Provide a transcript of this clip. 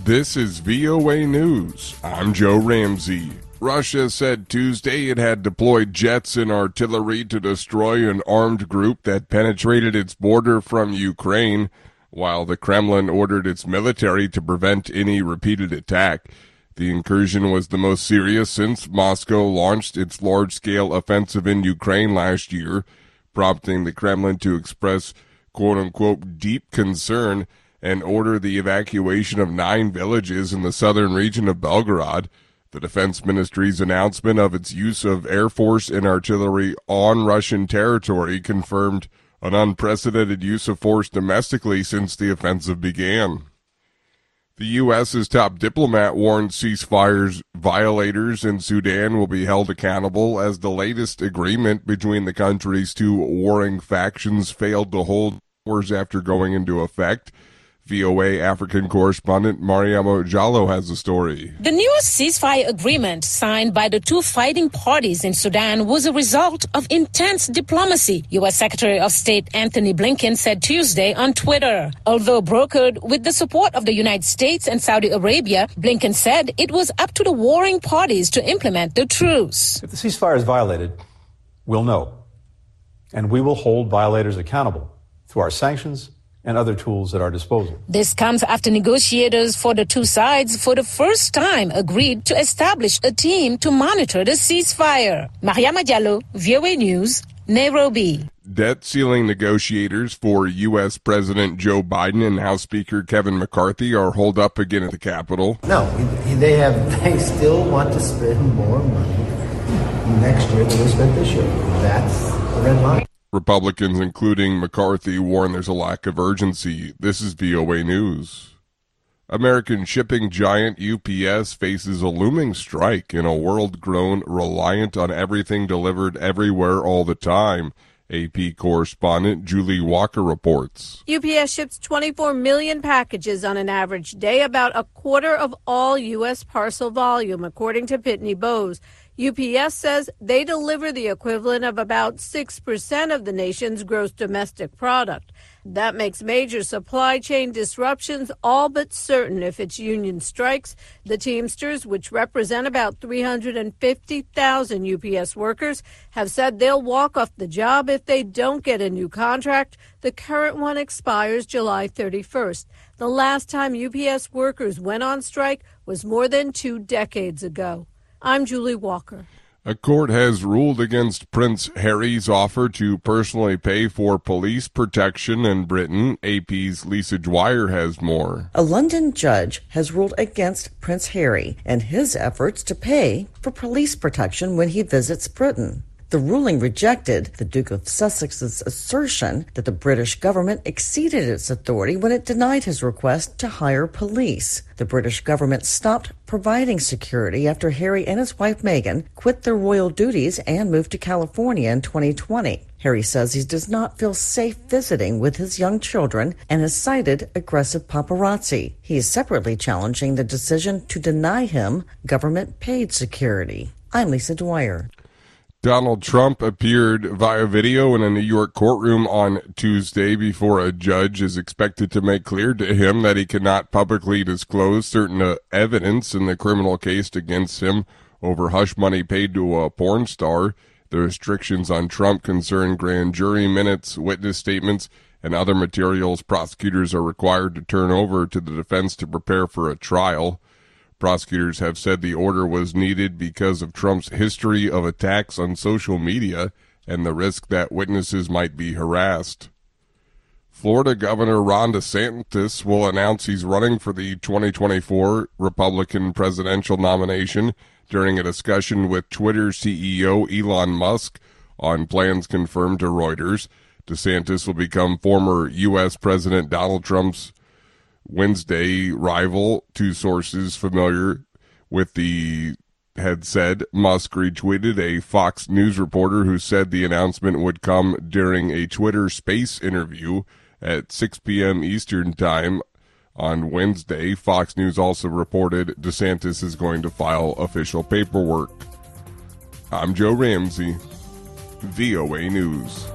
This is VOA News. I'm Joe Ramsey. Russia said Tuesday it had deployed jets and artillery to destroy an armed group that penetrated its border from Ukraine, while the Kremlin ordered its military to prevent any repeated attack. The incursion was the most serious since Moscow launched its large-scale offensive in Ukraine last year, prompting the Kremlin to express quote-unquote deep concern and order the evacuation of 9 villages in the southern region of Belgorod. The Defense Ministry's announcement of its use of Air Force and artillery on Russian territory confirmed an unprecedented use of force domestically since the offensive began. The U.S.'s top diplomat warned ceasefires violators in Sudan will be held accountable as the latest agreement between the country's two warring factions failed to hold hours after going into effect. VOA African correspondent Mariama Jallo has the story. The newest ceasefire agreement signed by the two fighting parties in Sudan was a result of intense diplomacy, U.S. Secretary of State Anthony Blinken said Tuesday on Twitter. Although brokered with the support of the United States and Saudi Arabia, Blinken said it was up to the warring parties to implement the truce. If the ceasefire is violated, we'll know, and we will hold violators accountable through our sanctions and other tools at our disposal. This comes after negotiators for the two sides for the first time agreed to establish a team to monitor the ceasefire. Mariama Jallo, VOA News, Nairobi. Debt ceiling negotiators for U.S. President Joe Biden and House Speaker Kevin McCarthy are holed up again at the Capitol. No, they still want to spend more money next year than they spent this year. That's a red line. Republicans, including McCarthy, warn there's a lack of urgency. This is VOA News. American shipping giant UPS faces a looming strike in a world grown reliant on everything delivered everywhere all the time. AP correspondent Julie Walker reports. UPS ships 24 million packages on an average day, about a quarter of all U.S. parcel volume, according to Pitney Bowes. UPS says they deliver the equivalent of about 6% of the nation's gross domestic product. That makes major supply chain disruptions all but certain if its union strikes. The Teamsters, which represent about 350,000 UPS workers, have said they'll walk off the job if they don't get a new contract. The current one expires July 31st. The last time UPS workers went on strike was more than 2 decades ago. I'm Julie Walker. A court has ruled against Prince Harry's offer to personally pay for police protection in Britain. AP's Lisa Dwyer has more. A London judge has ruled against Prince Harry and his efforts to pay for police protection when he visits Britain. The ruling rejected the Duke of Sussex's assertion that the British government exceeded its authority when it denied his request to hire police. The British government stopped providing security after Harry and his wife Meghan quit their royal duties and moved to California in 2020. Harry says he does not feel safe visiting with his young children and has cited aggressive paparazzi. He is separately challenging the decision to deny him government-paid security. I'm Lisa Dwyer. Donald Trump appeared via video in a New York courtroom on Tuesday before a judge is expected to make clear to him that he cannot publicly disclose certain evidence in the criminal case against him over hush money paid to a porn star. The restrictions on Trump concern grand jury minutes, witness statements, and other materials prosecutors are required to turn over to the defense to prepare for a trial. Prosecutors have said the order was needed because of Trump's history of attacks on social media and the risk that witnesses might be harassed. Florida Governor Ron DeSantis will announce he's running for the 2024 Republican presidential nomination during a discussion with Twitter CEO Elon Musk on plans confirmed to Reuters. DeSantis will become former U.S. President Donald Trump's Wednesday rival. Two sources familiar with the had said Musk retweeted a Fox News reporter who said the announcement would come during a Twitter Space interview at 6 p.m. Eastern Time on Wednesday. Fox News also reported DeSantis is going to file official paperwork. I'm Joe Ramsey, VOA News.